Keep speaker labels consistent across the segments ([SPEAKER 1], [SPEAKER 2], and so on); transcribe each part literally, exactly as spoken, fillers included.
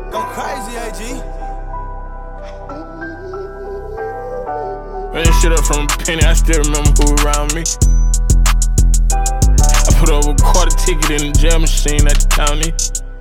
[SPEAKER 1] Go crazy, A G.
[SPEAKER 2] Ran shit up from a penny, I still remember who around me. I put over a quarter ticket in the jail machine at the county.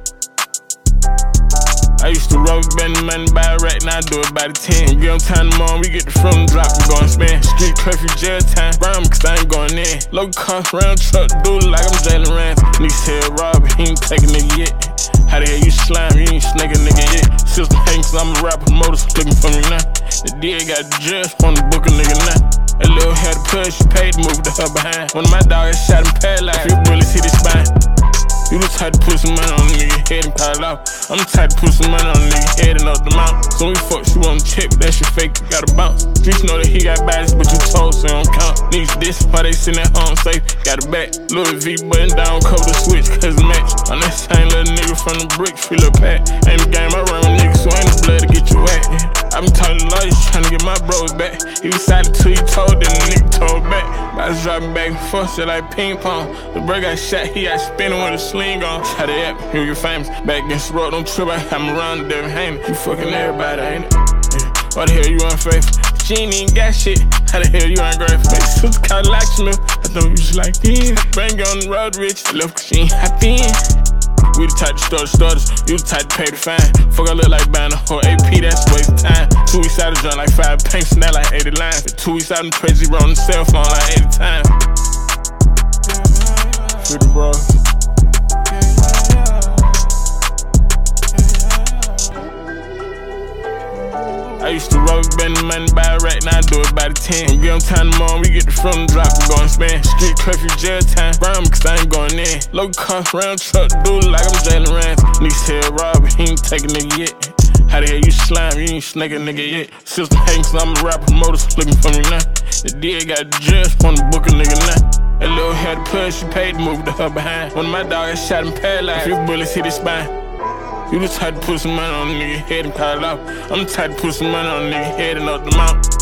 [SPEAKER 2] I used to rubber band the money by a rack, now I do it by the ten. When we get on time tomorrow, we get the front drop, we gon' spend. Street curfew, jail time, brown cause I ain't going in. Low cost round truck, do it like I'm Jalen Ramsey. Niggas said Robert, he ain't take a nigga yet. How the hell you slime, you ain't snake a nigga yet. System hating cause I'm a rapper, motors looking for me now. The D A got the judge, wanna book a nigga now. That little had to push, she paid to move to her behind. One of my dogs shot him paralyzed, few bullets hit his spine. You the type to put some money on a nigga head and call it off. I'm the type to put some money on a nigga head and up the mouth. So we fuck, you on the check, but that shit fake, you gotta bounce. Streets know that he got bodies, but you told, so you don't count. Niggas this, why they sitting at home safe, got it back. Louis V button down, cover the switch, cause it match. I'm that same little nigga from the bricks, feel a pack. Ain't the game, I run with niggas, so ain't the blood to get you wet. I been talking to lawyers, trying to get my bros back. He was silent till he told, then the nigga told back. I was dropping back and forth, shit like ping pong. The bro got shot, he got spinning with a sling on. How the app, you get famous. Back against the road, don't trip, I'm around the Devin Haney. You fucking everybody, ain't it? Yeah. Why the hell you unfaithful? She ain't even got shit. How the hell you ungrateful? Make sister called Locksmith. I thought you was like, yeah. Bang on the road, rich. Left cause she ain't happy in. We the type to start the starters, you the type to pay the fine. Fuck, I look like buying a whole A P, that's a waste of time. Two weeks out of joint like five pinks, and that like eighty lines. For two weeks out in crazy zero on the cell phone like eighty times. Free the bro. I used to rubber band the money by a rack, now I do it by the ten. When we get on time tomorrow, we get the front drop, we gon' spend. Street curfew, jail time, brown cause I ain't going in. Low cost round truck, do it like I'm Jalen Ramsey. Niggas said Robert, he ain't take a nigga yet. How the hell you slime, you ain't snake a nigga yet. System hating cause I'm a rapper, motors looking for me now. The D A got the judge, wanna book a nigga now. That little had to push, she paid to move to her behind. One of my dogs shot him paralyzed, few bullets hit his spine. You the type to put some money on a nigga head and call it off. I'm the type to put some money on a nigga head and up the mouth.